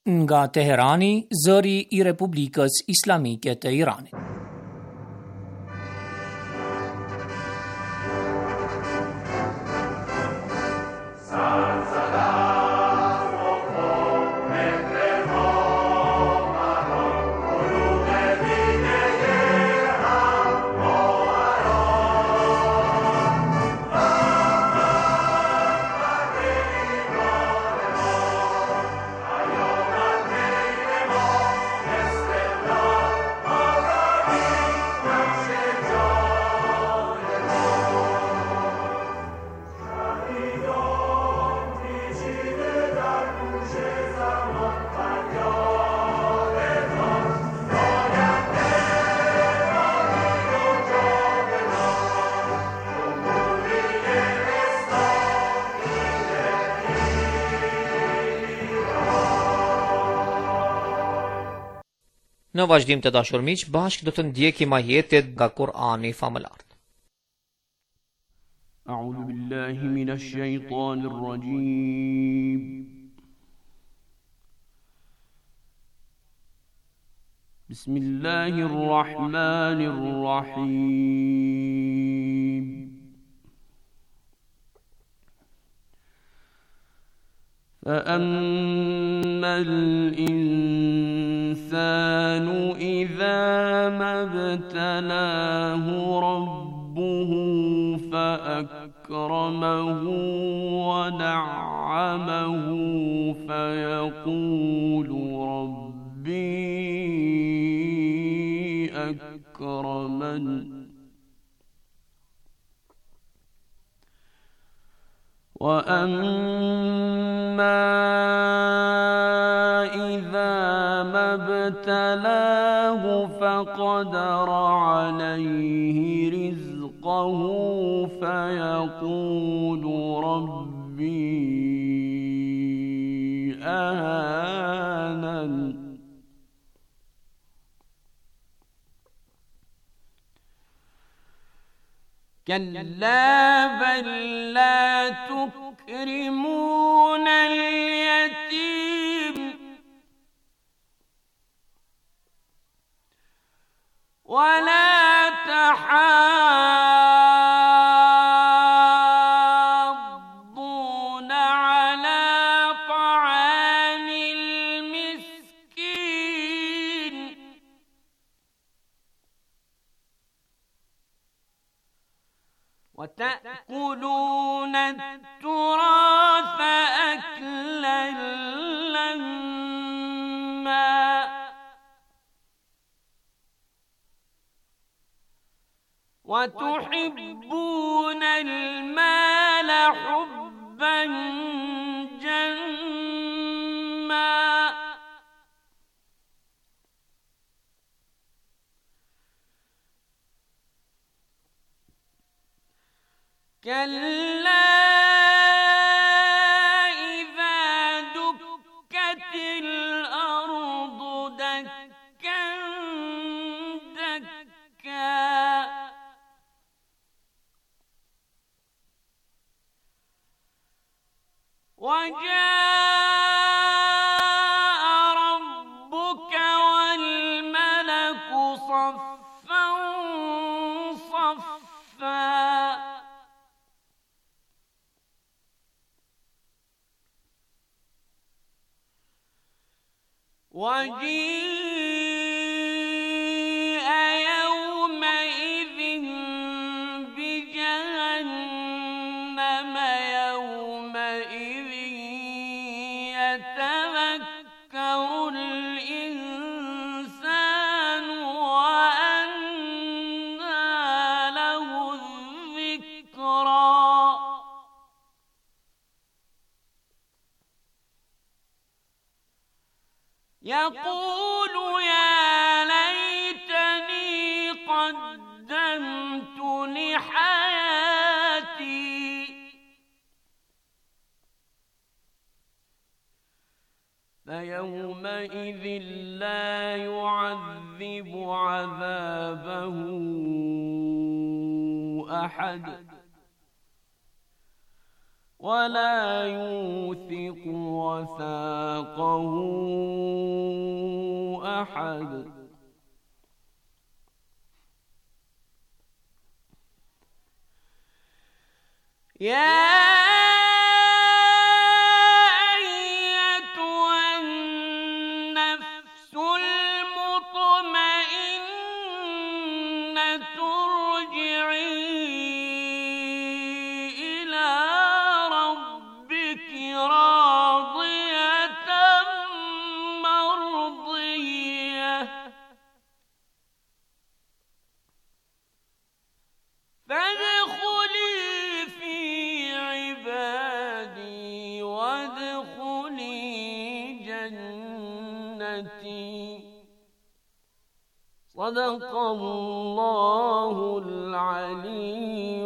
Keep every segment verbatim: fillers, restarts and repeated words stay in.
nga Teherani, zëri I Republikës Islamike të Iranit. Në vazhdim të dashur miq, bashkë do të ndjekim ajetet nga Kur'ani famëlart. A'udhu billahi minash shaitanir rajim. Bismillahir rahmanir rahim. فأما الإنسان إذا ما ابتلاه ربه فأكرمه ونعمه فيقول ربي أكرمن وأما إذا ما ابتلاه فقدر عليه رزقه فيقول ربي أهانن كلا بل لا تكرمون اليتيم ولا تحاضون على طعام المسكين وتأكلون التراث أكلا لما وتحبون المال حبا جما كلا إذا دكت الأرض دكا دكا وجاء ربك والملك صفا صفا وجيء يومئذ بجهنم يومئذ يتذكر الإنسان وأنى له الذكرى يقول يا ليتني قدمت لحياتي فيومئذ لا يعذب عذابه أحد ولا يوثق وثاقه أحد يا صدق الله العلي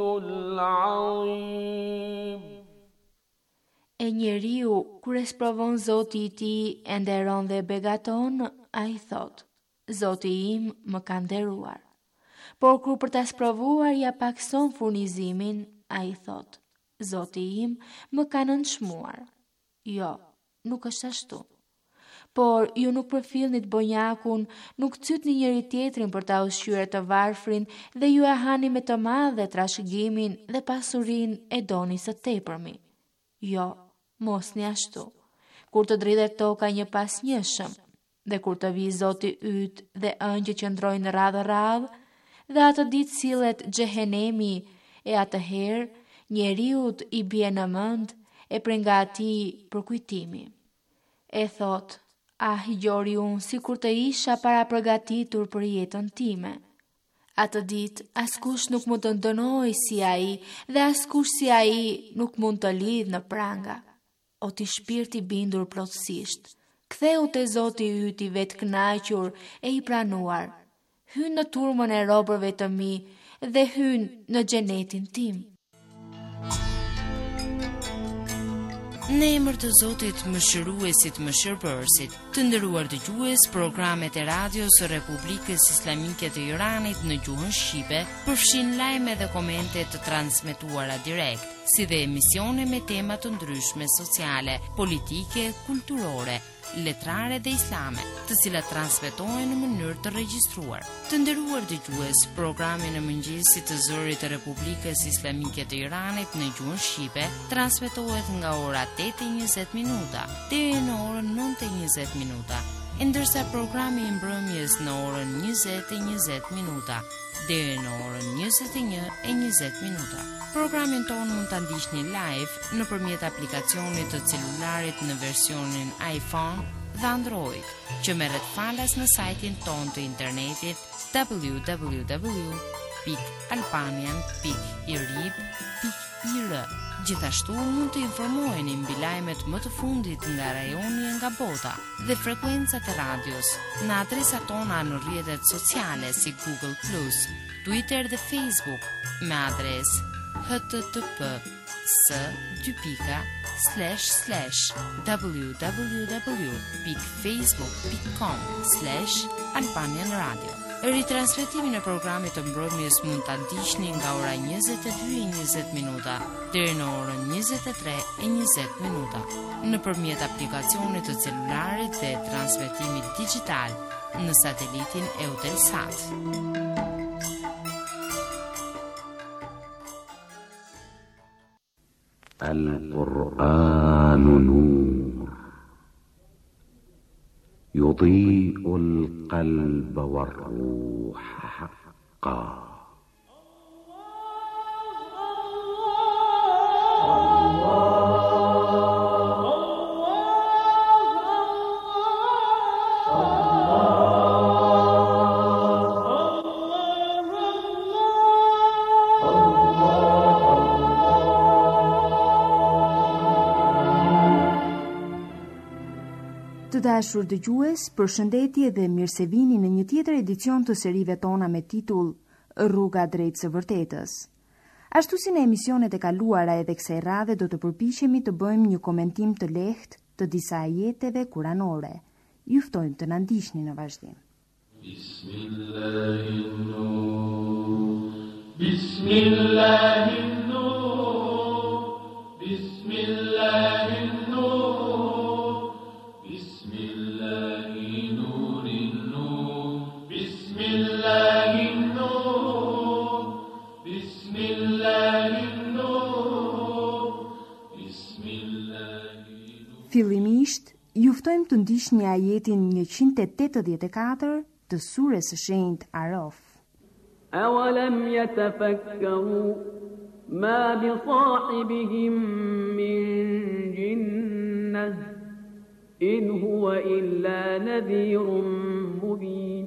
العظيم. E njeriu, kur e sprovon Zoti i tij e nderon dhe begaton, ai thot: Zoti im më ka nderuar. Por kur për ta sprovuar ja pakson furnizimin, ai thot: Zoti im më ka nënçmuar. Jo, nuk është ashtu. Por ju nuk përfillnit bonjakun, nuk cytni njëri tjetrin për ta ushqyer të varfrin dhe ju e hani me të madhe trashëgimin dhe pasurin e doni së tepërmi. Jo, mos një ashtu. Kur të dridhet toka një pas njëshëm, dhe kur të vi Zoti yt dhe ëngjë që ndrojnë radhë radhë, dhe atë ditë sillet xhehenemi, e atëherë njeriut i bie në mend e prej nga atij për kujtimi. E thot: Ah, gjori unë si kur të isha para përgatitur për jetën time. Atë ditë, askush nuk mund të ndënoj si ai dhe askush si ai nuk mund të lidh në pranga. O ti shpirti bindur plotësisht, ktheu te Zoti yt i vetë kënaqur e i pranuar. Hyn në turmën e robërve të mi dhe hyn në xhenetin tim. Në emër të Zotit Mëshiruesit Mëshirbërësit, të nderuar dëgjues, programet e radios së Republikës Islamike të Iranit në gjuhën shqipe përfshin lajme dhe komente të transmetuara direkt, si dhe emisione me tema të ndryshme sociale, politike, kulturore, letrare dhe islame, të cilat transmetohen në mënyrë të regjistruar. Të nderuar dëgjues, programi në mëngjesit të zërit të Republikës Islamike të Iranit në gjuhën shqipe transmetohet nga ora tetë e njëzet minuta deri në orën nëntë e njëzet minuta, ndërsa programi i mbrëmjes në orën njëzet e njëzet minuta deri në orën njëzet e një e njëzet minuta. Programin tonë mund të ndiqni live nëpërmjet aplikacionit të celularit në versionin iPhone dhe Android, që merret falas në sajtin tonë të internetit w w w pikë albanian pikë irib pikë i r. Gjithashtu mund të informoheni mbi lajmet më të fundit nga rajoni e nga bota dhe frekuencat e radios në adresat tona në rrjetet sociale si Google plus, Twitter dhe Facebook me adresë http s dy pika slash slash www pikë facebook pikë com slash albanian radio. Ritransmetimin e programit të mbrëmjes mund ta ndiqni nga ora njëzet e dy e njëzet minuta deri në orën njëzet e tre e njëzet minuta nëpërmjet aplikacionit të celularit dhe transmetimit digital në satelitin Eutelsat. القرآن نور يضيء القلب والروح حقا. Të dashur dëgjues, përshëndetje dhe mirësevini në një tjetër edicion të serive tona me titull Rruga drejt së vërtetës. Ashtu si në emisionet e kaluara edhe kësaj radhe do të përpiqemi të bëjmë një komentim të lehtë të disa ajeteve kuranore. Ju ftojmë të na ndiqni në vazhdim. Bismillahirrahmanirrahim. Bismillahirrahmanirrahim. Bismillahirrahmanirrahim. Fillimisht, juftojmë të ndiqni ajetin njëqind e tetëdhjetë e katër të surës së shenjtë Araf. أولم يتفكروا ما بصاحبهم من جنة إن هو إلا نذير مبين.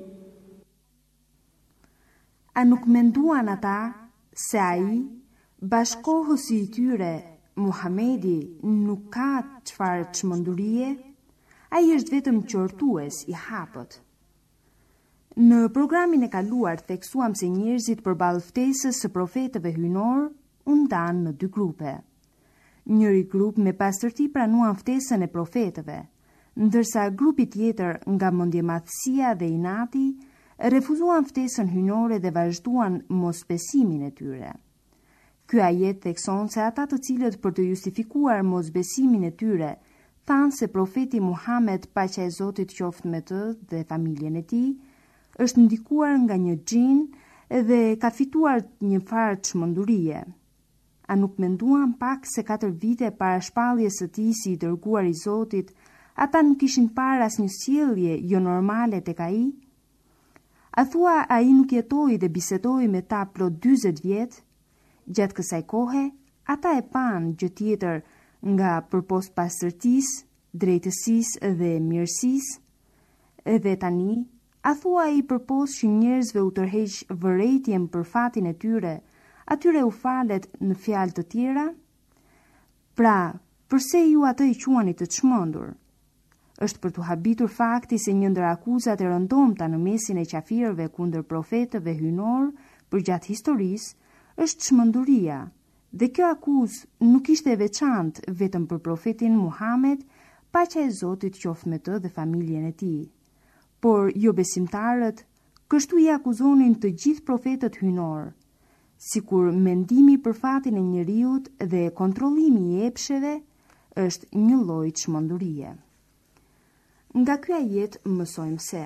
A nuk menduan ata se ai, bashkohësi i tyre, Muhamedi, nuk ka çfarë çmendurie? Ai është vetëm qortues i hapët. Në programin e kaluar theksuam se njerëzit përballë ftesës së profetëve hyjnor u ndanë në dy grupe. Njëri grup me pastërti pranuan ftesën e profetëve, ndërsa grupi tjetër nga mendjemadhësia dhe inati refuzuan ftesën hyjnore dhe vazhduan mosbesimin e tyre. Ky ajet thekson se ata të cilët për të justifikuar mosbesimin e tyre thanë se profeti Muhammed, paqja e Zotit qoftë me të dhe familjen e tij, është ndikuar nga një xhin dhe ka fituar një farë çmendurie. A nuk menduan pak se katër vite para shpalljes së tij si i dërguar i Zotit, ata nuk kishin parë asnjë sjellje jo normale tek ai? A thua ai nuk jetoi dhe bisedoi me ta plot dyzet vjet? Gjatë kësaj kohe, ata e panë gjë tjetër nga përpost pastërtisë, drejtësisë dhe mirësisë. Edhe tani, a thua i përpos që njerëzve u tërheq vërejtjen për fatin e tyre, atyre u falet në fjalë të tjera? Pra, përse ju atë i quani të çmendur? Është për të habitur fakti se një ndër akuzat e rëndomta në mesin e qafirëve kundër profetëve hyjnor përgjatë historisë është çmenduria, dhe kjo akuzë nuk ishte e veçantë vetëm për profetin Muhammed, paqja e Zotit qoftë me të dhe familjen e tij. Por jo besimtarët, kështu i akuzonin të gjithë profetët hyjnor, sikur mendimi për fatin e njeriut dhe kontrollimi i epsheve është një lloj çmendurie. Nga ky ajet mësojmë se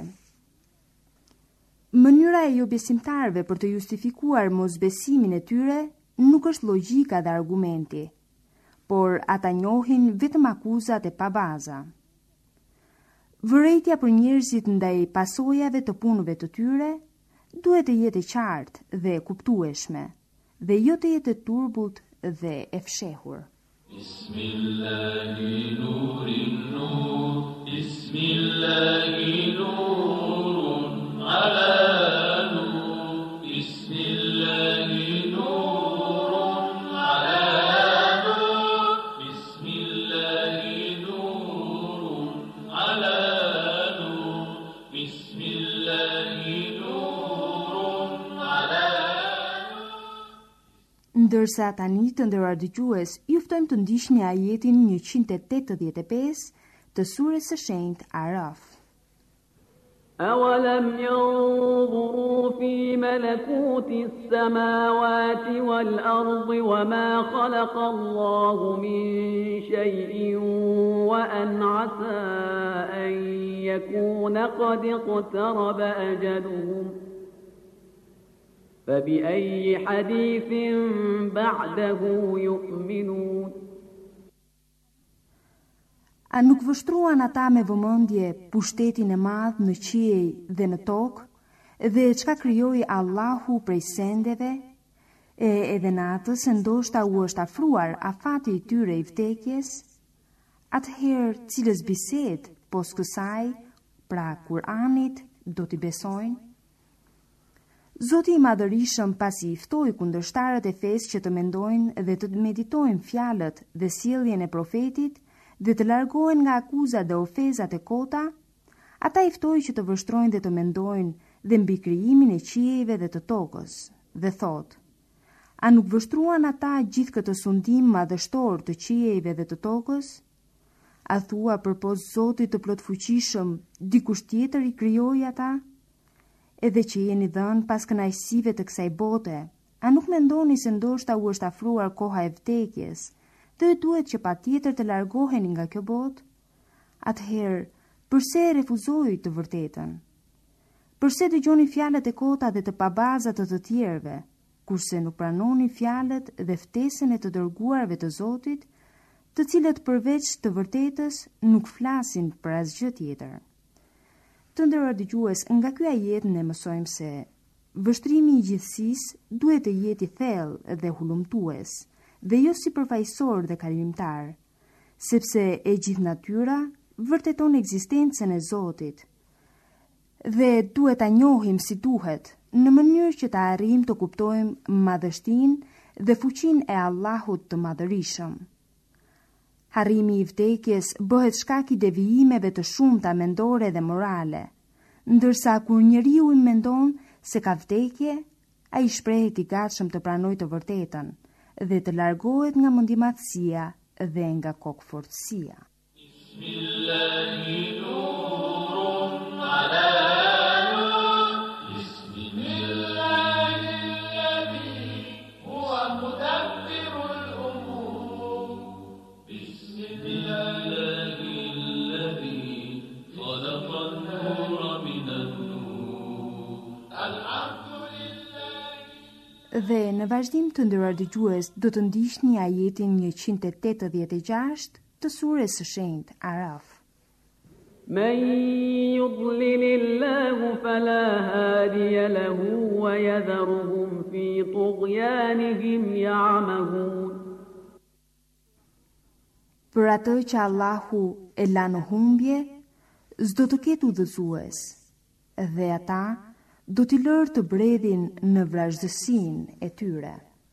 mënyra e jo besimtarëve për të justifikuar mosbesimin e tyre nuk është logjika dhe argumenti, por ata njohin vetëm akuzat e pabaza. Vërejtja për njerëzit ndaj pasojave të punëve të tyre duhet të jetë e qartë dhe e kuptueshme, dhe jo të jetë e turbult dhe e fshehur. Bismillahi nurin nur, Bismillahi nurun ala nur, Bismillahi nurun ala nur, Bismillahi nurun ala Ndërsa tani të nderuar dëgjues, ju ftojmë të ndiqni ajetin njëqind e tetëdhjetë e pesë të surës së shenjtë Araf. أولم ينظروا في ملكوت السماوات والأرض وما خلق الله من شيء وأن عسى أن يكون قد اقترب أجلهم فبأي حديث بعده يؤمنون. A nuk vështruan ata me vëmendje pushtetin e madh në qiej dhe në tokë, dhe çka krijoi Allahu prej sendeve, e edhe në atë se ndoshta u është afruar afati i tyre i vdekjes? Atëherë cilës bisedë pos kësaj, pra Kur'anit, do t'i besojnë? Zoti i Madhërisëm pasi i ftoi kundërshtarët e fesë që të mendojnë dhe të meditojnë fjalët dhe sjelljen e profetit, dhe të largohen nga akuzat dhe ofezat e kota, ata i ftoi që të vështrojnë dhe të mendojnë dhe mbi krijimin e qiejve dhe të tokës, dhe thot: a nuk vështruan ata gjithë këtë sundim madhështor të qiejve dhe të tokës? A thua përpos Zotit të plotfuqishëm, dikush tjetër i krijoi ata? Edhe që jeni dhënë pas kënaqësive të kësaj bote, a nuk mendoni se ndoshta u është afruar koha e vdekjes, dhe duhet që pa tjetër të largoheni nga kjo botë? Atëherë, përse e refuzoi të vërtetën? Përse dëgjoni fjalët e kota dhe të pabazat të të tjerëve, kurse nuk pranoni fjalët dhe ftesën e të dërguarve të Zotit, të cilët përveç të vërtetës nuk flasin për asgjë tjetër. Të nderuar dëgjues, nga ky ajet ne mësojmë se vështrimi i gjithësisë duhet të jetë i thellë dhe hulumtues, dhe jo sipërfaqësor dhe kalimtar, sepse e gjithë natyra vërteton ekzistencën e Zotit dhe duhet ta njohim si duhet, në mënyrë që të arrijmë të kuptojmë madhështinë dhe fuqinë e Allahut të Madhërisëm. Harrimi i vdekjes bëhet shkak i devijimeve të shumta mendore dhe morale, ndërsa kur njeriu i mendon se ka vdekje, ai shprehet i gatshëm të pranojë të vërtetën dhe të largohet nga mendimadhësia dhe nga kokfortësia. Dhe në vazhdim të nderuar dëgjues, do të ndiqni ajetin njëqind e tetëdhjetë e gjashtë të surës së shenjtë Araf. Men yudlilillahu fala hadiya lahu wa yadharuhum fi tughyanihim ya'mahun. Për atë që Allahu e la në humbje, s'do të ketë udhëzues, dhe ata do t'i lërë të bredhin në vrazhdësinë e tyre.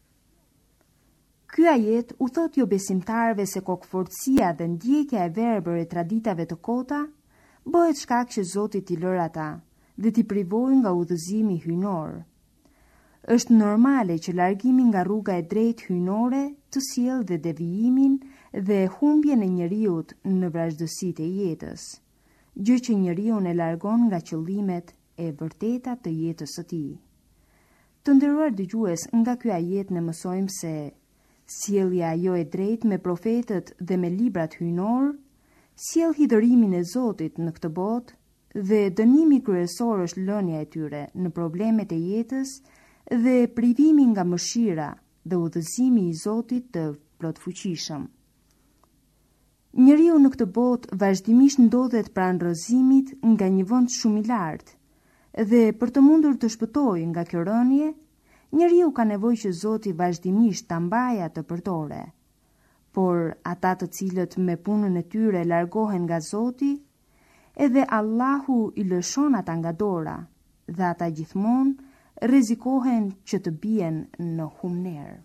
Ky ajet u thot jo besimtarve se kokfortësia dhe ndjekja e verbër e traditave të kota bëhet shkak që Zoti t'i lërë ata dhe t'i privojë nga udhëzimi hyjnor. Është normale që largimi nga rruga e drejtë hyjnore të sjellë dhe devijimin dhe humbjen e njeriut në vrazhdësitë e jetës, gjë që njeriu e largon nga qëllimet e vërteta të jetës së tij. Të nderuar dëgjues, nga ky ajet ne mësojmë se sjellja jo e drejtë me profetët dhe me librat hyjnor sjell hidhërimin e Zotit në këtë botë dhe dënimi kryesor është lënia e tyre në problemet e jetës dhe privimi nga mëshira dhe udhëzimi i Zotit të plotfuqishëm. Njeriu në këtë botë vazhdimisht ndodhet pranë rrëzimit nga një vend shumë i lartë, dhe për të mundur të shpëtojë nga kjo rënje, njeriu ka nevojë që Zoti vazhdimisht ta mbajë atë përtore. Por ata të cilët me punën e tyre largohen nga Zoti, edhe Allahu i lëshon ata nga dora, dhe ata gjithmonë rrezikohen që të bien në humner.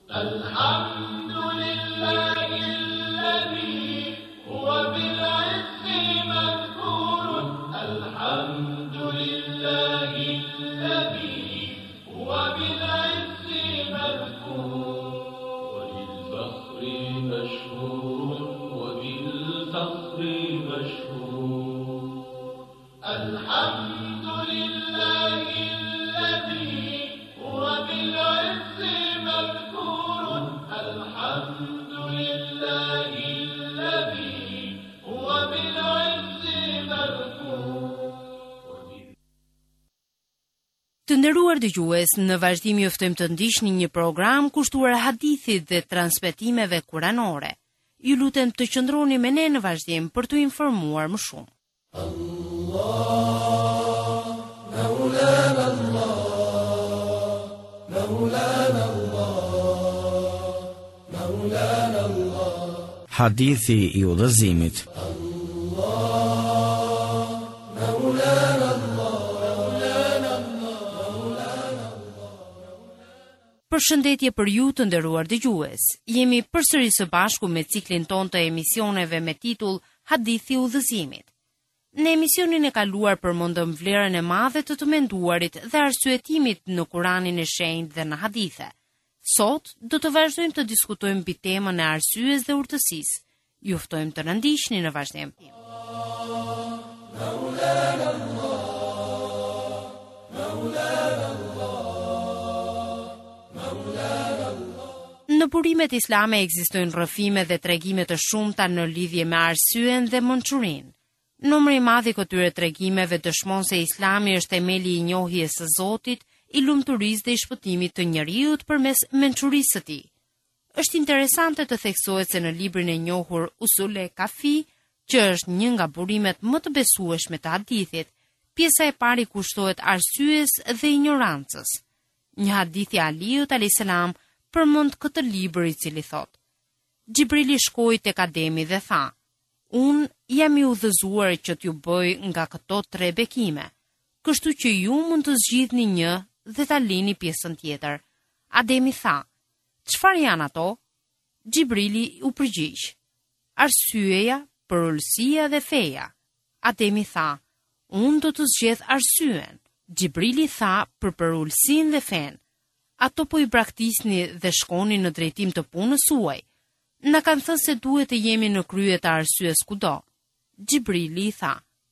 Alhamdulillahi alladhi huwa bil 'izzi madhkurun. Alhamdulillahi alladhi huwa bil 'izzi madhkurun. Wa bil fakhri mashhurun wa bil fakhri mashhurun. Alhamdulillahi alladhi huwa bil 'izzi madhkurun. Alhamdulillahi alladhi huwa bil 'izzi madhkurun. Të nderuar dëgjues, në vazhdim ju ftojmë të ndiqni një program kushtuar hadithit dhe transmetimeve kuranore. Ju lutem të qëndroni me ne në vazhdim për të informuar më shumë. Allah, Maulana Allah, Maulana Allah, Maulana Allah. Hadithi i udhëzimit. Allah, Maulana Allah. Përshëndetje për ju të nderuar dëgjues. Jemi përsëri së bashku me ciklin ton të emisioneve me titull Hadithi i udhëzimit. Në emisionin e kaluar përmendëm vlerën e madhe të të menduarit dhe arsyetimit në Kuranin e Shenjtë dhe në hadithe. Sot do të vazhdojmë të diskutojmë mbi temën e arsyes dhe urtësisë. Ju ftojmë të na ndiqni në vazhdim. Maulana Allah, Maulana Allah. Në burimet islame ekzistojnë rrëfime dhe tregime të shumta në lidhje me arsyen dhe mençurinë. Numri i madh i këtyre tregimeve dëshmon se Islami është themeli i njohjes së Zotit, i lumturisë dhe i shpëtimit të njeriut përmes mençurisë së tij. Është interesante të theksohet se në librin e njohur Usul al-Kafi, që është një nga burimet më të besueshme të hadithit, pjesa e parë kushtohet arsyes dhe ignorancës. Një hadith i Aliut alayhis salam përmend këtë libër i cili thotë: Gjibrili shkoi tek Ademi dhe tha: Unë jam i udhëzuar që t'ju bëj nga këto tre bekime, kështu që ju mund të zgjidhni një dhe ta lini pjesën tjetër. Ademi tha: Çfarë janë ato? Gjibrili u përgjigj: Arsyeja, përullësia dhe feja. Ademi tha: Unë do të zgjedh arsyen. Gjibrili tha për përullësinë dhe fen: Ato po i braktisni dhe shkoni në drejtim të punës suaj. Na kanë thënë se duhet të jemi në krye të arsyes kudo. Gjibrili i tha: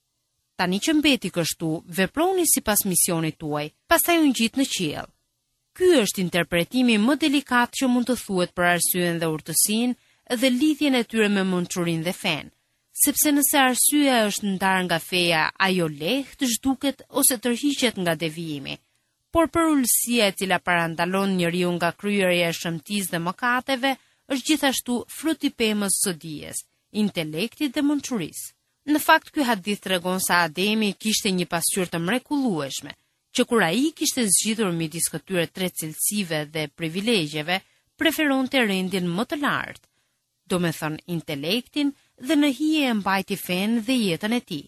Tani që mbeti kështu, veproni sipas misionit tuaj. Pastaj u ngjit në qiell. Ky është interpretimi më delikat që mund të thuhet për arsyen dhe urtësinë dhe lidhjen e tyre me mençurinë dhe fen, sepse nëse arsyeja është ndarë nga feja, ajo lehtë zhduket ose tërhiqet nga devijimi. Por përullësia e cila parandalon njeriu nga kryerja e shëmtisë dhe mëkateve është gjithashtu fruti i pemës së dijes, intelektit dhe mençurisë. Në fakt, ky hadith tregon se Ademi kishte një pasqyrë të mrekullueshme, që kur ai kishte zgjidhur midis këtyre tre cilësive dhe privilegjeve, preferonte rendin më të lartë, do me thënë intelektin dhe në hije e mbajti fen dhe jetën e tij.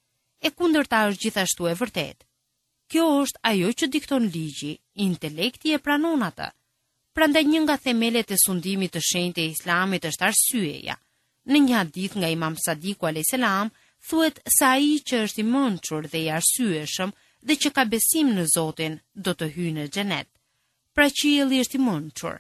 E kundërta është gjithashtu e vërtet. Kjo është ajo që dikton ligji, intelekti e pranon atë. Prandaj një nga themelet e sundimit të shenjtë e Islamit është arsyeja. Në një hadith nga Imam Sadiku alayhis salam thuhet se ai që është i mençur dhe i arsyeshëm dhe që ka besim në Zotin do të hyjë në xhenet. Pra qielli është i mençur.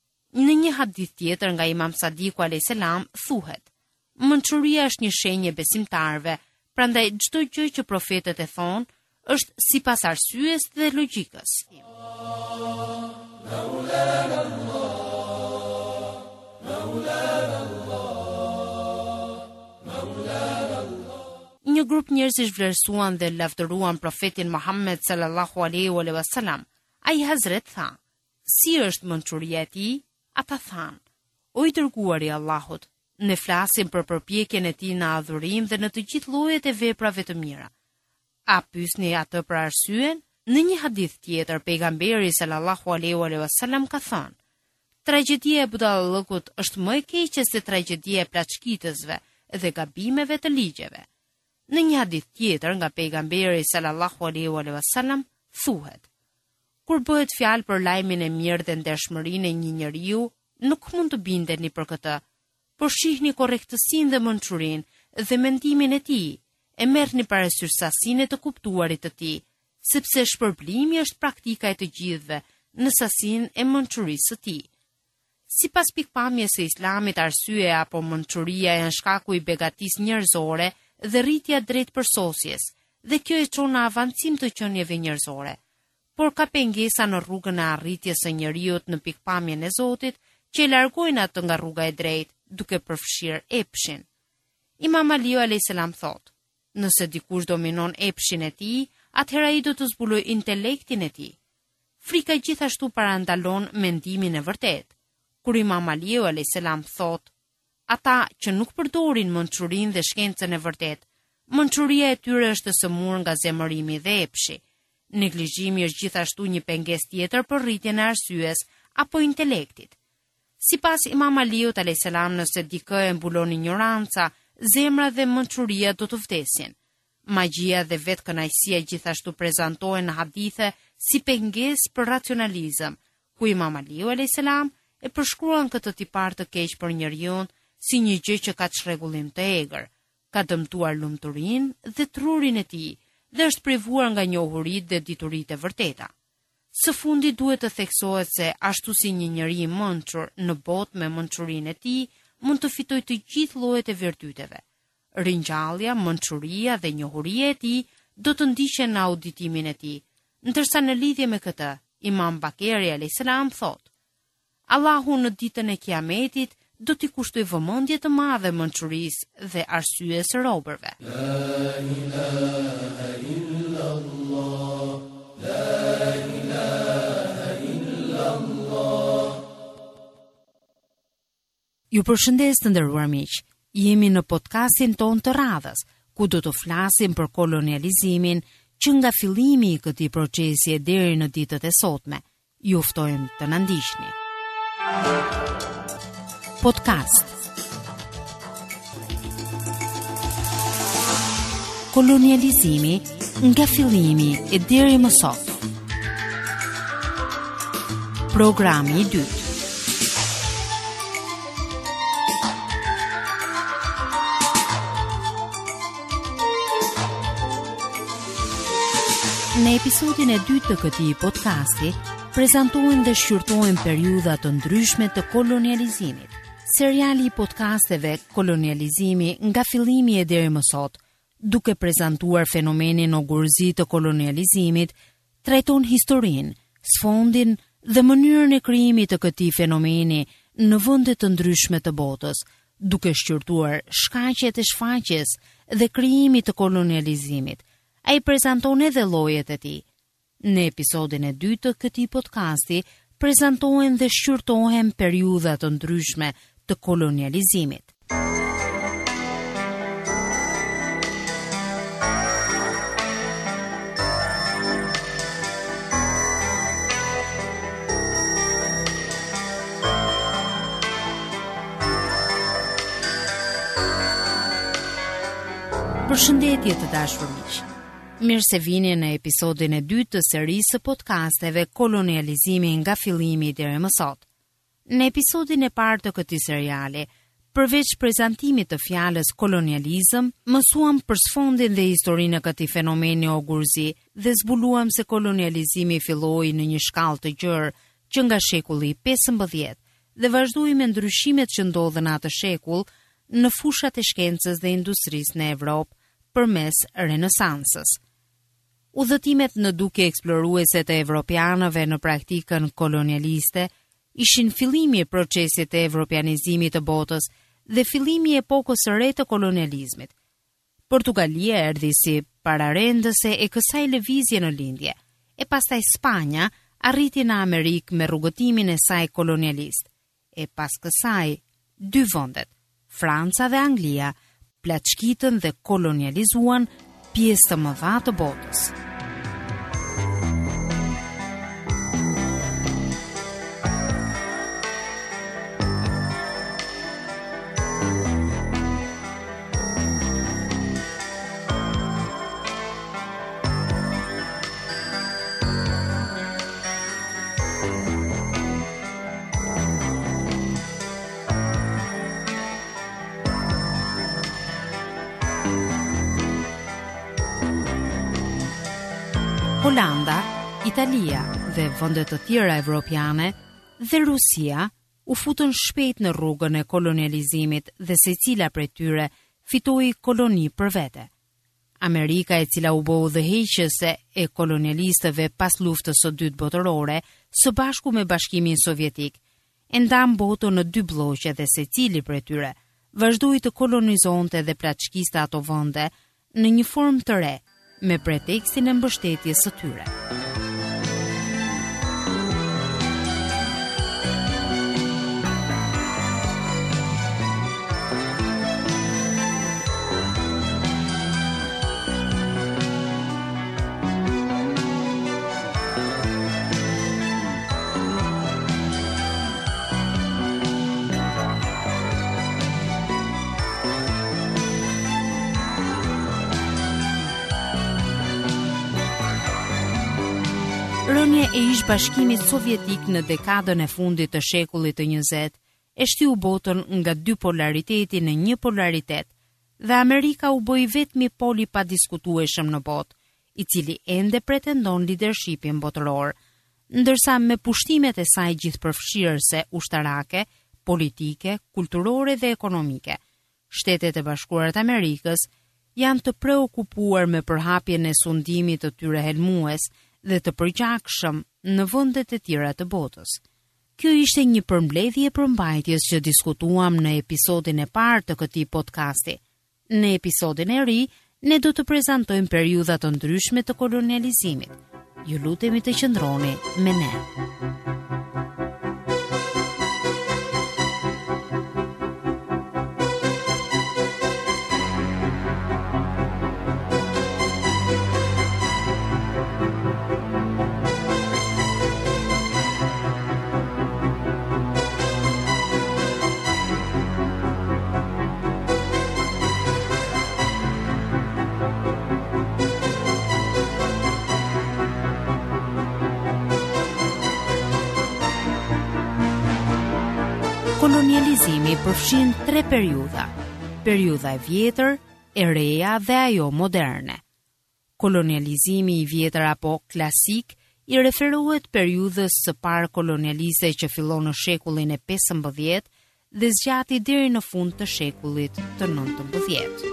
Në një hadith tjetër nga Imam Sadiku alayhis salam thuhet: Mençuria është një shenjë e besimtarëve, prandaj çdo gjë që profetët e thonë është sipas arsyes dhe logjikës. Një grup njerëzish vlerësuan dhe lavdëruan profetin Muhammed sallallahu alaihi wasallam. Ai Hazret tha: Si është mençuria e tij? Ata thanë: O i dërguari i Allahut, ne flasim për përpjekjen e tij në adhurim dhe në të gjithë llojet e veprave të mira. A pyesni atë për arsyen? Në një hadith tjetër, pejgamberi sallallahu alaihi wasallam ka thënë: Tragjedia e budallëkut është më e keqe se tragjedia e plaçkitësve dhe gabimeve të ligjeve. Në një hadith tjetër nga pejgamberi sallallahu alaihi wasallam thuhet: Kur bëhet fjalë për lajmin e mirë dhe ndershmërinë e një njeriu, nuk mund të bindeni për këtë, por shihni korrektësinë dhe mençurinë dhe mendimin e tij, e merrni parasysh sasinë e të kuptuarit të tij, sepse shpërblimi është praktika e të gjithëve në sasinë e mençurisë së tij. Sipas pikpamjes së Islamit, arsyeja apo mençuria janë shkaku i begatisë njerëzore dhe rritja drejt përsosjes, dhe kjo e çon në avancim të qenieve njerëzore. Por ka pengesa në rrugën e arritjes së njeriut në pikpamjen e Zotit, që e largojnë atë nga rruga e drejtë, duke përfshirë epshin. Imam Aliu alayhis salam thotë: Nëse dikush dominon epshin e tij, atëherë ai do të zbulojë intelektin e tij. Frika gjithashtu parandalon mendimin e vërtetë. Kur Imam Aliu alayhis salam thotë: Ata që nuk përdorin mençurinë dhe shkencën e vërtetë, mençuria e tyre është të sëmurë nga zemërimi dhe epshi. Neglizhimi është gjithashtu një pengesë tjetër për rritjen e arsyes apo intelektit. Sipas Imam Aliut alayhis salam, nëse dikë e mbulon ignoranca, zemra dhe mençuria do të vdesin. Magjia dhe vetë kënaqësia gjithashtu prezantohen në hadithe si pengesë për racionalizëm, ku Imam Aliu alayhis salam e përshkruan këtë tipar të keq për njeriu si një gjë që ka çrregullim të egër, ka dëmtuar lumturinë dhe trurin e tij dhe është privuar nga njohuritë dhe dituritë e vërteta. Së fundi duhet të theksohet se ashtu si një njeri i mençur në botë me mençurinë e tij mund të fitojë të gjithë llojet e virtyteve. Ringjallja, mençuria dhe njohuria e tij do të ndiqen në auditimin e tij. Ndërsa në lidhje me këtë, Imam Bakeri alayhis salam thotë: Allahu në ditën e Kiametit do t'i kushtoj vëmendje të madhe mençurisë dhe arsyes së robërve. La ilaha illallah, la ilaha illallah. Ju përshëndes të nderuar miq. Jemi në podcastin ton të radhës, ku do të flasim për kolonializimin që nga fillimi i këtij procesi deri në ditët e sotme. Ju ftojmë të na ndiqni. Podcast. Kolonializimi nga fillimi e deri më sot. Programi i dytë. Në episodin e dytë të këtij podcasti, prezantojmë dhe shqyrtojmë periudha të ndryshme të kolonializimit. Seriali i podcasteve Kolonializimi nga fillimi e deri më sot, duke prezantuar fenomenin ogurzi të kolonializimit, trajton historinë, sfondin dhe mënyrën e krijimit të këtij fenomeni në vende të ndryshme të botës, duke shqyrtuar shkaqjet e shfaqjes dhe krijimit të kolonializimit. Ai prezanton edhe llojet e tij. Në episodin e dytë të këtij podcasti, prezantohen dhe shqyrtohen periudha të ndryshme të kolonializimit. Përshëndetje të dashur miq. Mirë se vini në episodin e dytë të serisë së podcasteve Kolonializimi nga fillimi deri më sot. Në episodin e parë të këtij seriali, përveç prezantimit të fjalës kolonializëm, mësuam për sfondin dhe historinë e këtij fenomeni ogurzi dhe zbuluam se kolonializimi filloi në një shkallë të gjerë që nga shekulli i pesëmbëdhjetë dhe vazhdoi me ndryshimet që ndodhen atë shekull në fushat e shkencës dhe industrisë në Evropë përmes Renesansës. Udhëtimet në duke eksploruese të evropianëve në praktikën kolonialiste ishin fillimi i procesit të evropianizimit të botës dhe fillimi i epokës së re të kolonializmit. Portugalia erdhi si pararendëse e kësaj lëvizje në lindje, e pastaj Spanja arriti në Amerikë me rrugëtimin e saj kolonialist, e pas kësaj dy vendet, Franca dhe Anglia, plaçkitën dhe kolonializuan pjesë të mëdha të botës. Holanda, Italia dhe vende të tjera evropiane dhe Rusia u futën shpejt në rrugën e kolonializimit dhe secila prej tyre fitoi koloni për vete. Amerika, e cila u bë udhëheqëse e kolonialistëve pas luftës së dytë botërore, së bashku me Bashkimin Sovjetik, e ndan botën në dy blloqe dhe secili prej tyre vazhdoi të kolonizonte dhe plaçkiste ato vende në një formë të re, me pretekstin e mbështetjes së tyre. Rënje e ish bashkimit sovjetik në dekadën e fundit të shekullit të njëzet e shtiu botën nga dy polariteti në një polaritet dhe Amerika u bëi vetmi poli pa diskutueshëm në botë, i cili ende pretendon lidershipin botëror, ndërsa me pushtimet e saj gjithëpërfshirëse ushtarake, politike, kulturore dhe ekonomike, Shtetet e Bashkuara të Amerikës janë të preokupuar me përhapjen e sundimit të tyre helmues dhe të përgjakshëm në vendet e tjera të botës. Kjo ishte një përmbledhje e përmbajtjes që diskutuam në episodin e parë të këtij podcasti. Në episodin e ri, ne do të prezantojmë periudha të ndryshme të kolonializimit. Ju lutemi të qëndroni me ne. kolonializimi përfshin tre periudha: periudha e vjetër, e reja dhe ajo moderne. Kolonializimi i vjetër apo klasik i referohet periudhës së parë kolonialiste që fillon në shekullin e pesëmbëdhjetë dhe zgjati deri në fund të shekullit të nëntëmbëdhjetë.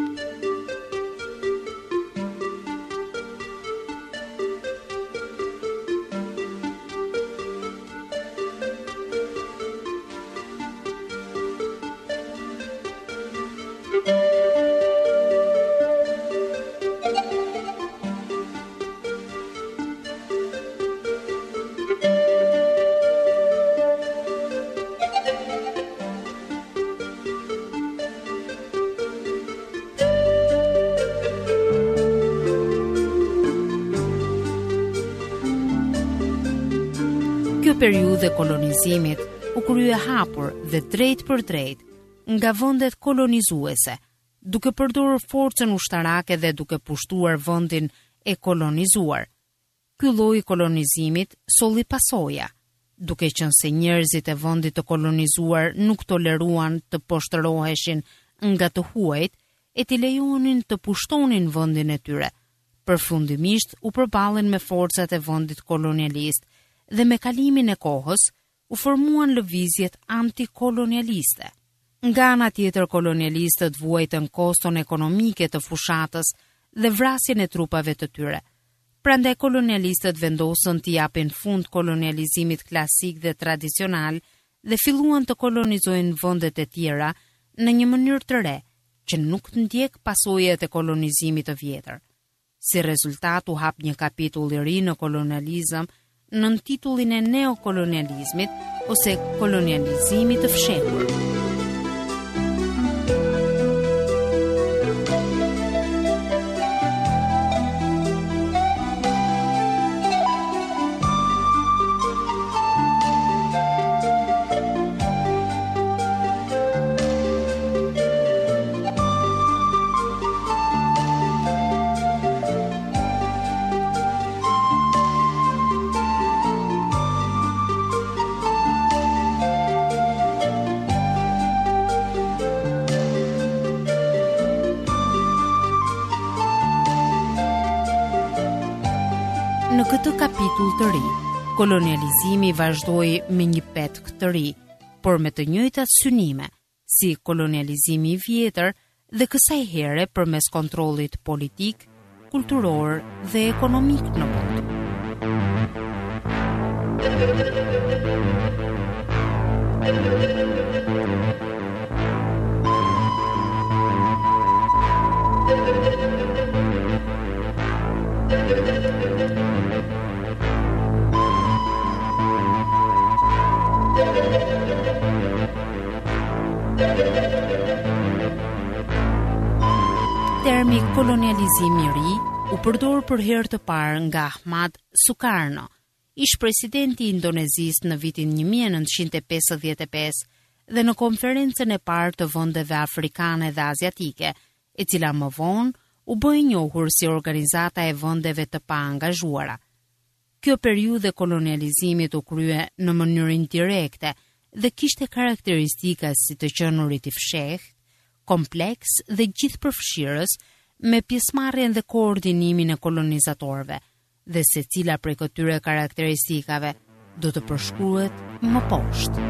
Kjo periudhë e kolonizimit u krye hapur dhe drejt për drejt nga vendet kolonizuese, duke përdorur forcën ushtarake dhe duke pushtuar vendin e kolonizuar. Ky lloj kolonizimit solli pasoja, duke qenë se njerëzit e vendit të kolonizuar nuk toleruan të poshtëroheshin nga të huajt e t'i lejonin të pushtonin vendin e tyre. Përfundimisht u përballën me forcat e vendit kolonialist dhe me kalimin e kohës u formuan lëvizjet antikolonialiste. Nga ana tjetër, kolonialistët vuajtën koston ekonomike të fushatës dhe vrasjen e trupave të tyre. Prandaj kolonialistët vendosën t'i japin fund kolonializimit klasik dhe tradicional dhe filluan të kolonizojnë vendet e tjera në një mënyrë të re, që nuk ndjek pasojat e kolonizimit të vjetër. Si rezultat u hap një kapitull i ri në kolonializëm nën titullin e neokolonializmit ose kolonializimit të fshehur. Në këtë kapitull të ri, kolonializimi vazhdoi me një petk të ri, por me të njëjtat synime, si kolonializimi i vjetër dhe kësaj here përmes kontrollit politik, kulturor dhe ekonomik në botë. Termi kolonializimi i ri u përdor për herë të parë nga Ahmad Sukarno, ish presidenti i Indonezisë në vitin një mijë e nëntëqind e pesëdhjetë e pesë dhe në konferencën e parë të vendeve afrikane dhe aziatike, e cila më vonë u bë e njohur si organizata e vendeve të paangazhuara. Kjo periudhë e kolonializimit u krye në mënyrë indirekte dhe kishte karakteristika si të qenurit i fshehtë, kompleks dhe gjithëpërfshirës me pjesëmarrjen dhe koordinimin e kolonizatorëve, dhe secila prej këtyre karakteristikave do të përshkruhet më poshtë.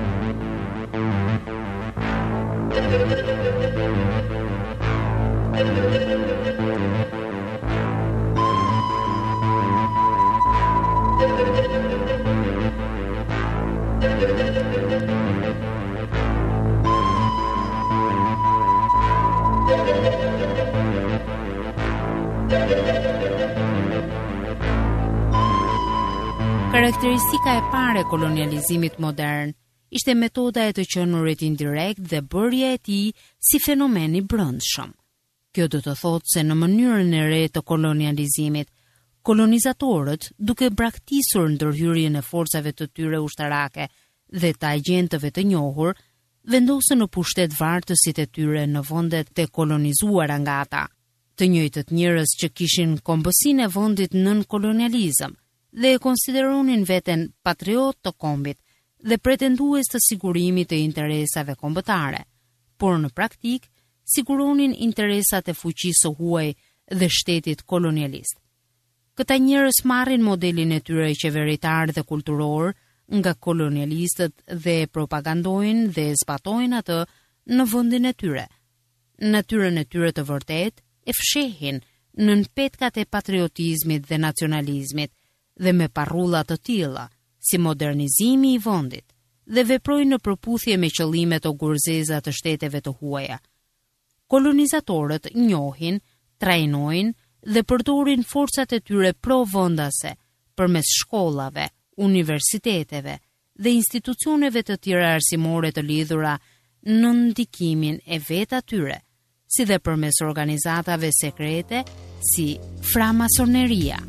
Karakteristika e parë e kolonializimit modern ishte metoda e të qenurit indirekt dhe bërja e tij si fenomen i brendshëm. Kjo do të thotë se në mënyrën e re të kolonializimit, kolonizatorët, duke braktisur ndërhyrjen e forcave të tyre ushtarake dhe të agjentëve të njohur, vendosën në pushtet vartësit e tyre në vendet të kolonizuara nga ata. Të njëjtët njerëz që kishin kombësinë e vendit nën kolonializëm dhe e konsideronin veten patriot të kombit, dhe pretendues të sigurimit të interesave kombëtare, por në praktik siguronin interesat e fuqisë së huaj dhe shtetit kolonialist. Këta njerëz marrin modelin e tyre qeveritar dhe kulturor nga kolonialistët dhe propagandojnë dhe zbatojnë atë në vendin e tyre. Natyrën e tyre të vërtet e fshehin nën petkat e patriotizmit dhe nacionalizmit dhe me parrulla të tilla, si modernizimi i vendit, dhe veprojnë në përputhje me qëllimet o gurzeza të shteteve të huaja. Kolonizatorët njohin, trajnojnë dhe përdorin forcat e tyre provendase përmes shkollave, universiteteve dhe institucioneve të tjera arsimore të lidhura në ndikimin e vet atyre, si dhe përmes organizatave sekrete si framasoneria.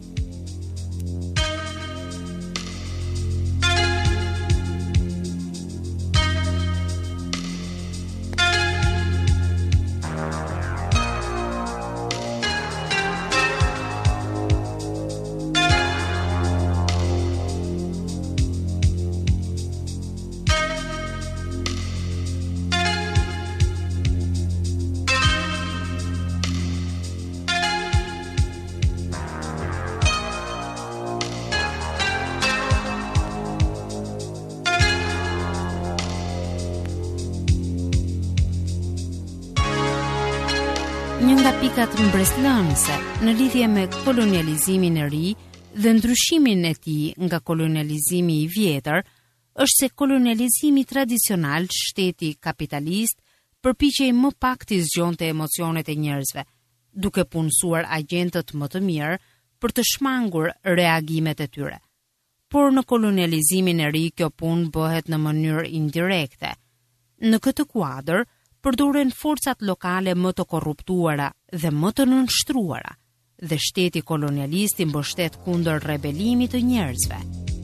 Një nga pikat mbreslënëse në lidhje me kolonializimin e ri dhe ndryshimin e tij nga kolonializimi i vjetër është se kolonializimi tradicional, shteti kapitalist, përpiqej më pak të zgjonte emocionet e njerëzve, duke punësuar agjentët më të mirë për të shmangur reagimet e tyre. Por në kolonializimin e ri kjo punë bëhet në mënyrë indirekte. Në këtë kuadër përdoren forcat lokale më të korruptuara dhe më të nënshtruara, dhe shteti kolonialist i mbështet kundër rebelimit të njerëzve.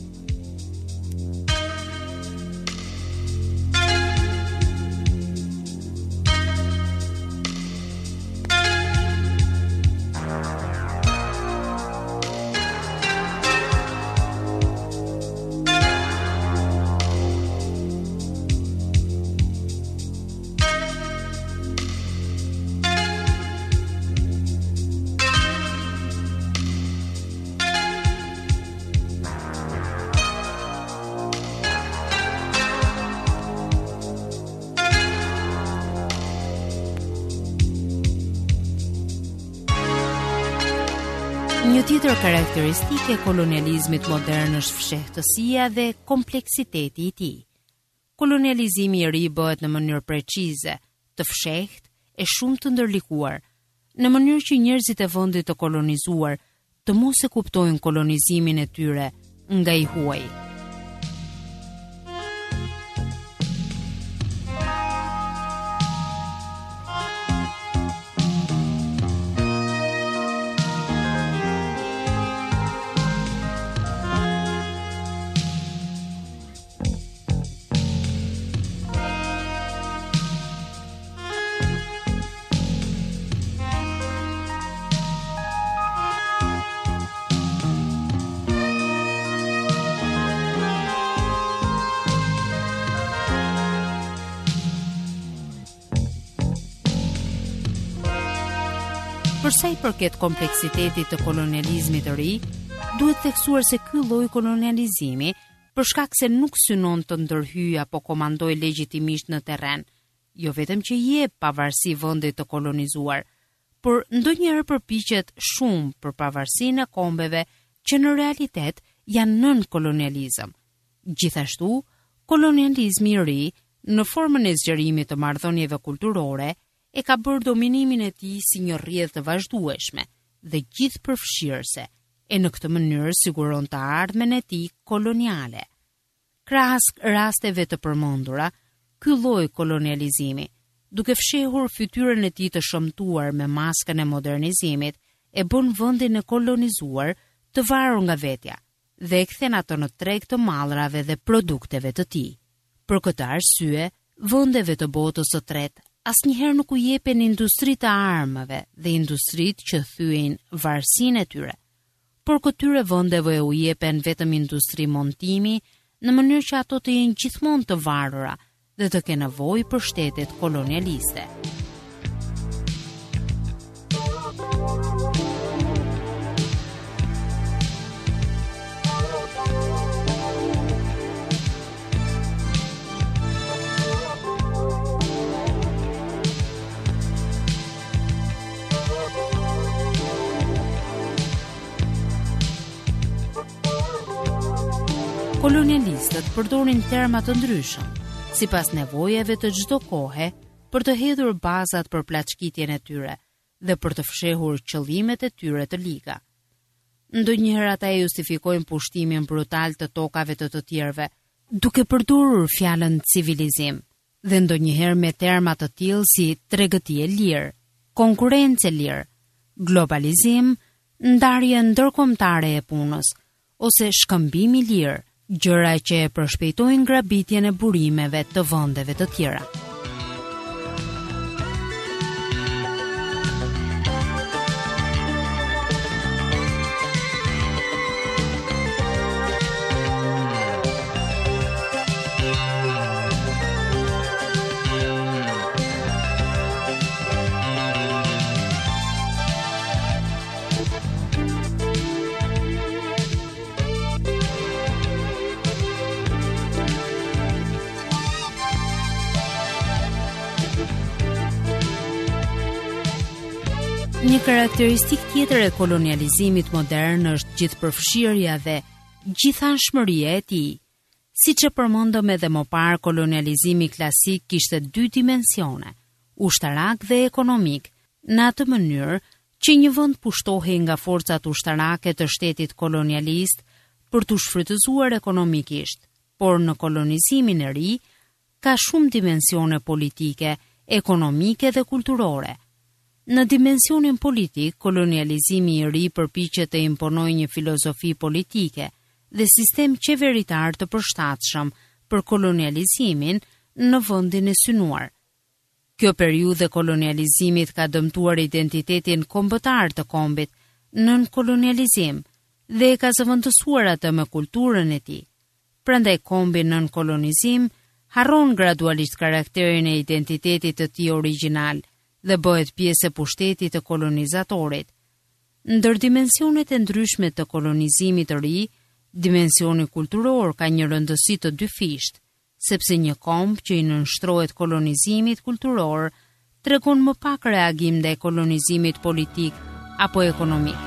Një tjetër karakteristike e kolonializmit modern është fshehtësia dhe kompleksiteti i tij. Kolonializimi i ri bëhet në mënyrë precize, të fshehtë e shumë të ndërlikuar, në mënyrë që njerëzit e vendit të kolonizuar të mos e kuptojnë kolonizimin e tyre nga i huaji. Për sa i përket kompleksitetit të kolonializmit të ri, duhet theksuar se ky lloj kolonializimi, për shkak se nuk synon të ndërhyjë apo komandoj legjitimisht në terren, jo vetëm që jep pavarësi vendit të kolonizuar, por ndonjëherë përpiqet shumë për pavarësinë e kombeve që në realitet janë nën kolonializëm. Gjithashtu, kolonializmi i ri, në formën e zgjerimit të marrëdhënieve kulturore, e ka bërë dominimin e tij si një rrjedhë të vazhdueshme dhe gjithëpërfshirëse, e në këtë mënyrë siguron të ardhmen e tij koloniale. Krahas rasteve të përmendura, ky lloj kolonializimi, duke fshehur fytyrën e tij të shëmtuar me maskën e modernizimit, e bën vendin e kolonizuar të varur nga vetja dhe e kthen ato në treg të mallrave dhe produkteve të tij. Për këtë arsye, vendeve të botës së tretë asnjëherë nuk u jepen industri të armëve dhe industrit që thyen varësinë e tyre, por këtyre vendeve u jepen vetëm industri montimi në mënyrë që ato të jenë gjithmonë të varura dhe të kenë nevojë për shtetet kolonialiste. Kolonialistët përdorin terma të ndryshëm, sipas nevojave të çdo kohe, për të hedhur bazat për plaçkitjen e tyre dhe për të fshehur qëllimet e tyre të liga. Ndonjëherë ata e justifikojnë pushtimin brutal të tokave të të tjerëve, duke përdorur fjalën civilizim, dhe ndonjëherë me terma të tillë si tregëti e lirë, konkurrencë e lirë, globalizim, ndarje ndërkombëtare e punës ose shkëmbim i lirë, gjëra që e përshpejtojnë grabitjen e burimeve të vendeve të tjera. Një karakteristik tjetër e kolonializimit modern është gjithëpërfshirja dhe gjithanshmëria e tij. Siç e përmendëm edhe më parë, kolonializimi klasik kishte dy dimensione, ushtarak dhe ekonomik, në atë mënyrë që një vend pushtohej nga forcat ushtarake të shtetit kolonialist për t'u shfrytëzuar ekonomikisht, por në kolonizimin e ri ka shumë dimensione politike, ekonomike dhe kulturore. Në dimensionin politik, kolonializimi i ri përpiqet të imponojë një filozofi politike dhe sistem qeveritar të përshtatshëm për kolonializimin në vendin e synuar. Kjo periudhë e kolonializimit ka dëmtuar identitetin kombëtar të kombit nën kolonializim dhe e ka zëvendësuar atë me kulturën e tij. Prandaj kombi nën kolonizim harron gradualisht karakterin e identitetit të tij origjinal dhe bëhet pjesë e pushtetit të kolonizatorit. Ndër dimensionet e ndryshme të kolonizimit të ri, dimensioni kulturor ka një rëndësi të dyfisht, sepse një komb që i nënshtrohet kolonizimit kulturor tregon më pak reagim ndaj kolonizimit politik apo ekonomik.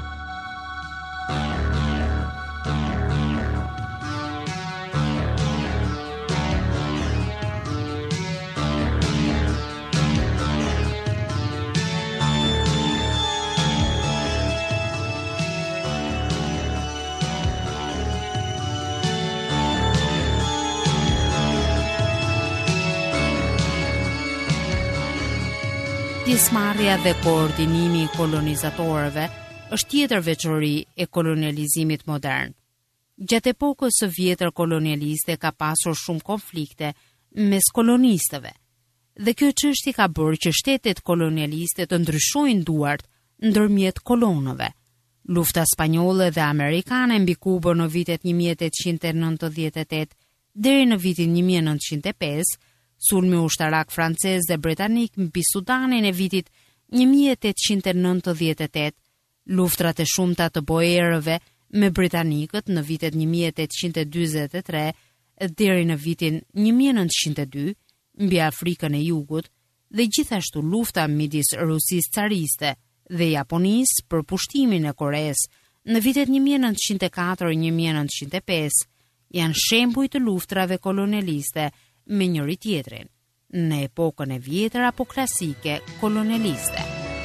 Pjesëmarrja dhe koordinimi i kolonizatorëve është tjetër veçori e kolonializimit modern. Gjatë epokës së vjetër kolonialiste ka pasur shumë konflikte mes kolonistëve, dhe kjo çështje ka bërë që shtetet kolonialiste të ndryshojnë duart ndërmjet kolonëve. Lufta spanjolle dhe amerikane mbi Kubën në vitet një mijë e tetëqind e nëntëdhjetë e tetë deri në vitin një mijë e nëntëqind e pesë, sulmi ushtarak francez dhe britanik mbi Sudanin e vitit një mijë e tetëqind e nëntëdhjetë e tetë, luftrat e shumta të boerëve me britanikët në vitet një mijë e tetëqind e dyzet e tre deri në vitin një mijë e nëntëqind e dy mbi Afrikën e Jugut dhe gjithashtu lufta midis Rusisë cariste dhe Japonisë për pushtimin e Koresë në vitet një mijë e nëntëqind e katër e një mijë e nëntëqind e pesë janë shembuj të luftrave kolonialiste me njëri tjetrin, në epokën e vjetër apo klasike kolonialiste.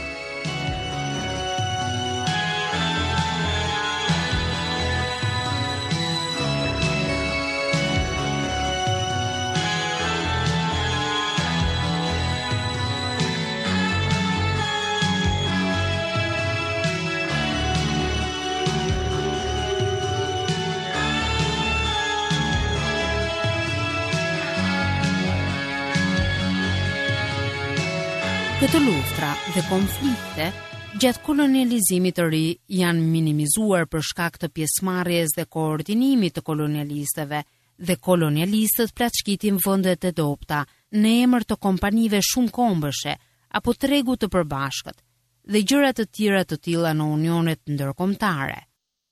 Këtë luftra dhe konflikte gjatë kolonializimit të ri janë minimizuar për shkak të pjesëmarrjes dhe koordinimit të kolonialistëve dhe kolonialistët plaçkitin vendet e dobta në emër të kompanive shumë kombëshe apo tregu të përbashkët dhe gjëra të tjera të tilla në unionet ndërkombëtare.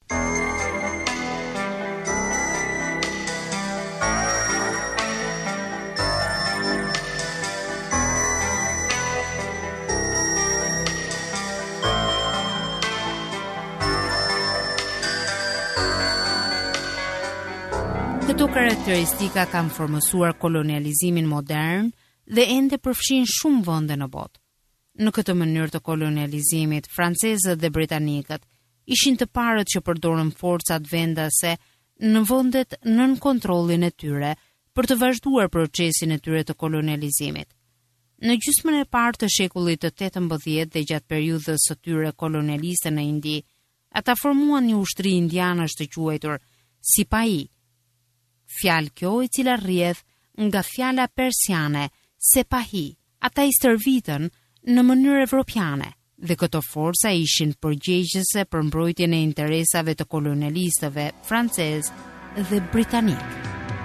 Këto karakteristika kanë formësuar kolonializimin modern dhe ende përfshin shumë vende në botë. Në këtë mënyrë të kolonializimit, francezët dhe britanikët ishin të parët që përdorën forcat vendase në vendet nën kontrollin e tyre për të vazhduar procesin e tyre të kolonializimit. Në gjysmën e parë të shekullit të tetëmbëdhjetë dhe gjatë periudhës së tyre kolonialiste në Indi, ata formuan një ushtri indianësh të quajtur Sipahi. Fjalë kjo e cila rrjedh nga fjala persiane Sepahi. Ata i stërvitën në mënyrë evropiane dhe këto forca ishin përgjegjëse për mbrojtjen e interesave të kolonialistëve francezë dhe britanik.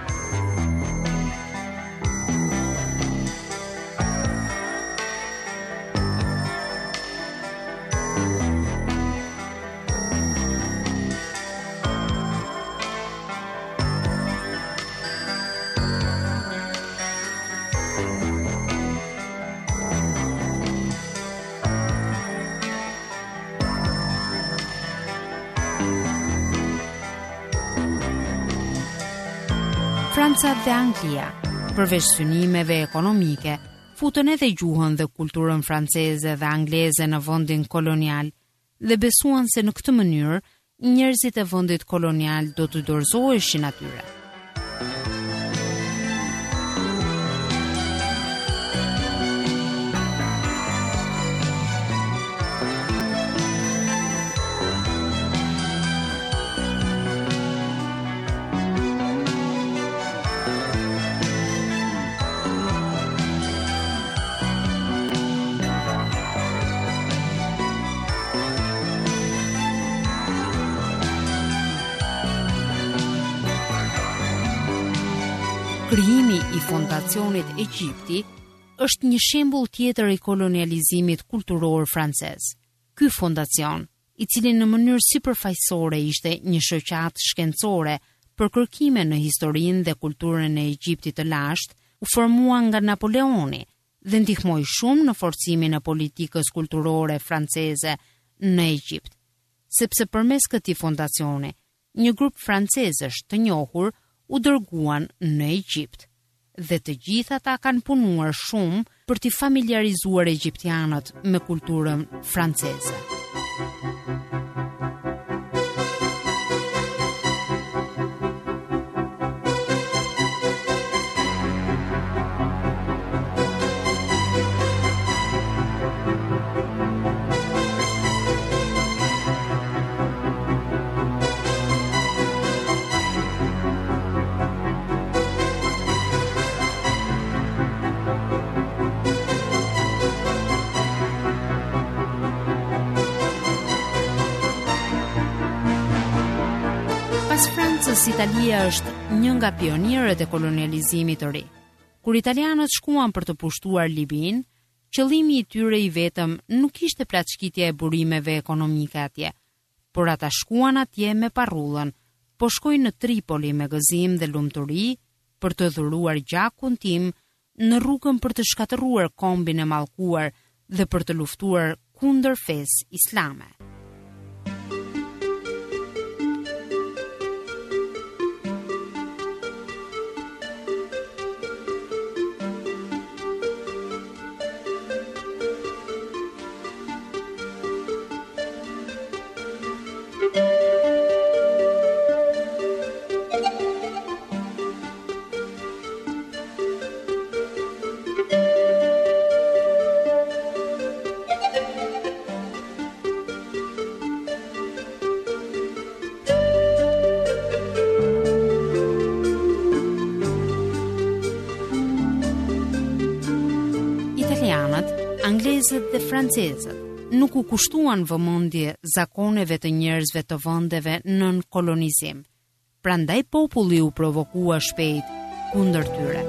Franca dhe Anglia, përveç synimeve ekonomike, futën edhe gjuhën dhe kulturën franceze dhe angleze në vendin kolonial dhe besuan se në këtë mënyrë njerëzit e vendit kolonial do të dorëzoheshin atyre. Krijimi i fondacionit Egjipti është një shembull tjetër i kolonializimit kulturor francez. Ky fondacion, i cili në mënyrë sipërfaqësore ishte një shoqatë shkencore për kërkime në historinë dhe kulturën e Egjiptit të lashtë, u formua nga Napoleoni dhe ndihmoi shumë në forcimin e politikës kulturore franceze në Egjipt. Sepse përmes këtij fondacioni, një grup francezësh të njohur u dërguan në Egjipt dhe të gjithë ata kanë punuar shumë për t'i familiarizuar egjiptianët me kulturën franceze. Pas Francës, Italia është një nga pionierët e kolonializimit të ri. Kur italianët shkuan për të pushtuar Libin, qëllimi i tyre i vetëm nuk ishte plaçkitja e burimeve ekonomike atje, por ata shkuan atje me parrullën, po shkojnë në Tripoli me gëzim dhe lumturi për të dhuruar gjakun tim në rrugën për të shkatëruar kombin e mallkuar dhe për të luftuar kundër fesë islame. Anglezët dhe francezët nuk u kushtuan vëmendje zakoneve të njerëzve të vendeve nën kolonizim. prandaj populli u provokua shpejt kundër tyre.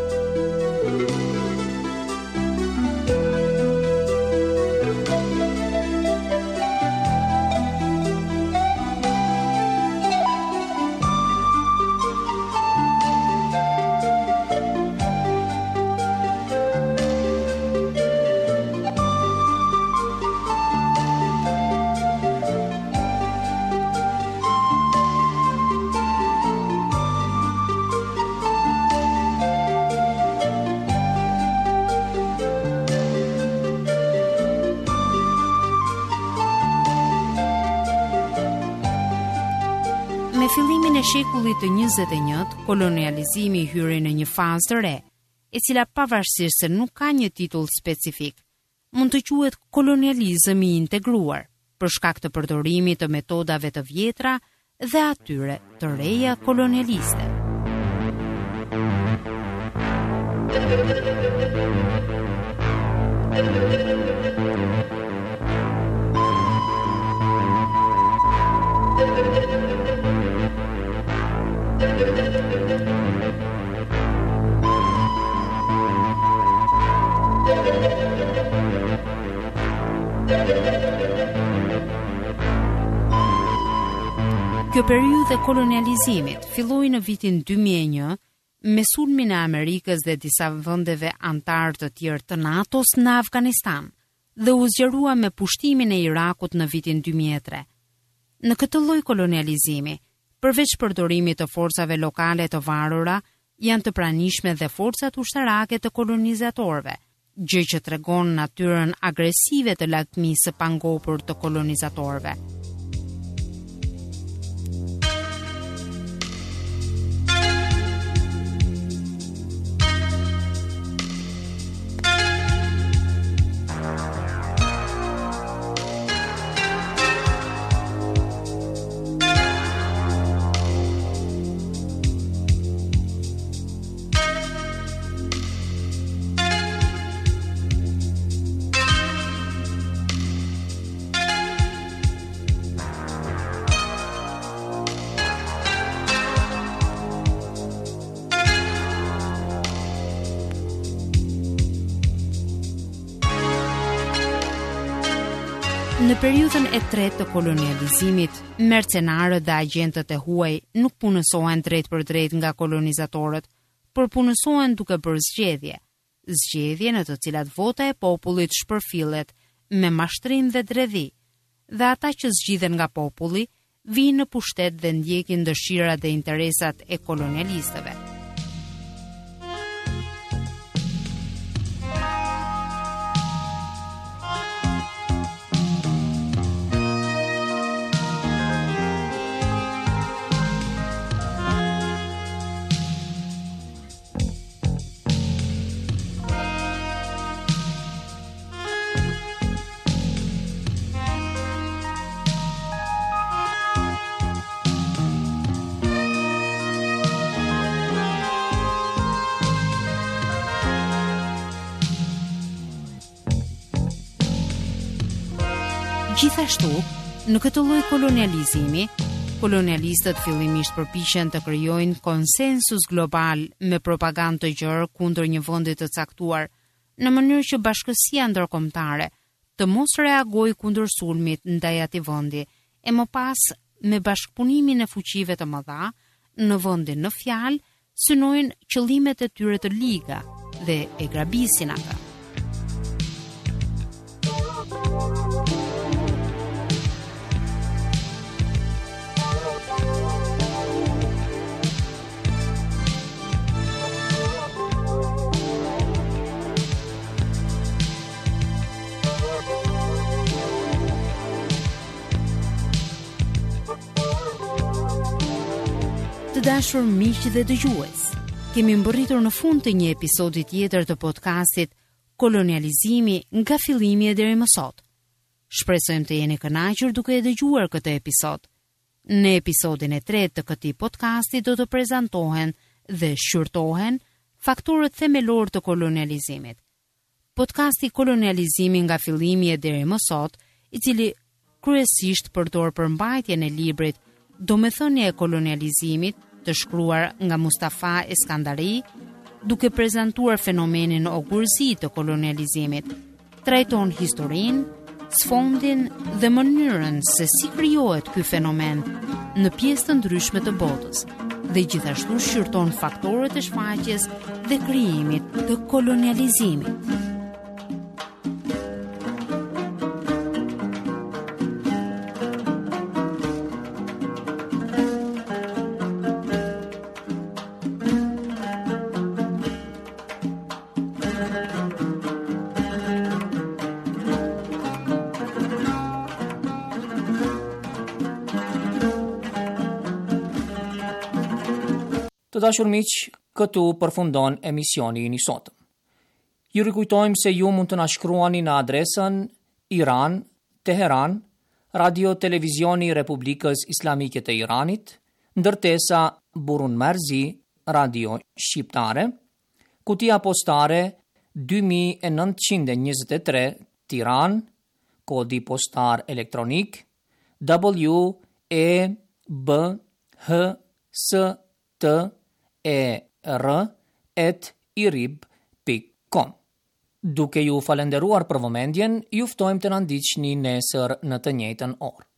Me fillimin e shekullit të njëzet e njëjtë, kolonializimi hyri në një fazë të re, e cila pavarësisht se nuk ka një titull specifik, mund të quhet kolonializëm i integruar, për shkak të përdorimit të metodave të vjetra dhe atyre të reja kolonialiste. Kjo periudhë e kolonializimit filloi në vitin dy mijë e një me sulmin e Amerikës dhe disa vendeve antar të tjerë të NATO-s në Afganistan dhe u zgjerua me pushtimin e Irakut në vitin dy mijë e tre. Në këtë lloj kolonializimi, përveç përdorimit të forcave lokale të varura, janë të pranishme dhe forcat ushtarake të kolonizatorëve, gjë që tregon natyrën agresive të lagmisë së pangopur të kolonizatorëve. Në periudhën e tretë të kolonializimit, mercenarët dhe agentët e huaj nuk punësohen drejt për drejt nga kolonizatorët, por punësohen duke bërë zgjedhje, zgjedhje në të cilat vota e popullit shpërfillet me mashtrim dhe dredhi, dhe ata që zgjidhen nga populli vinë në pushtet dhe ndjekin dëshirat dhe interesat e kolonialistëve. Gjithashtu, në këtë lloj kolonializimi, kolonialistët fillimisht përpiqen të krijojnë konsensus global me propagandë të gjerë kundër një vendi të caktuar, në mënyrë që bashkësia ndërkombëtare të mos reagojë kundër sulmit ndaj atij vendi, e më pas me bashkëpunimin e fuqive të mëdha në vendin në fjalë synojnë qëllimet e tyre të liga dhe e grabisin ata. Të dashur miq dhe dëgjues, kemi mbërritur në fund të një episodi tjetër të podcastit Kolonializimi nga fillimi e deri më sot. Shpresojmë të jeni kënaqur duke e dëgjuar këtë episod. Në episodin e tretë të këtij podcasti do të prezantohen dhe shqyrtohen faktorët themelor të kolonializimit. Podcasti Kolonializimi nga fillimi e deri më sot, i cili kryesisht përdor përmbajtjen e librit domethënia e kolonializimit, të shkruar nga Mustafa Eskandari, duke prezantuar fenomenin ogurësi të kolonializimit, trajton historinë, sfondin dhe mënyrën se si krijohet ky fenomen në pjesë të ndryshme të botës dhe gjithashtu shqyrton faktorët e shfaqjes dhe krijimit të kolonializimit. Të dashur miq, këtu përfundon emisioni i sotëm. Ju rikujtojmë se ju mund të na shkruani në adresën Iran, Teheran, Radio Televizioni i Republikës Islamike të Iranit, ndërtesa Burun Marzi, Radio Shqiptare, kutia postare dy mijë e nëntëqind e njëzet e tre, Tiranë, kodi postar elektronik W E B H S T E R at irib dot com. Duke ju falenderuar për vëmendjen, ju ftojmë të na ndiqni nesër në të njëjtën orë.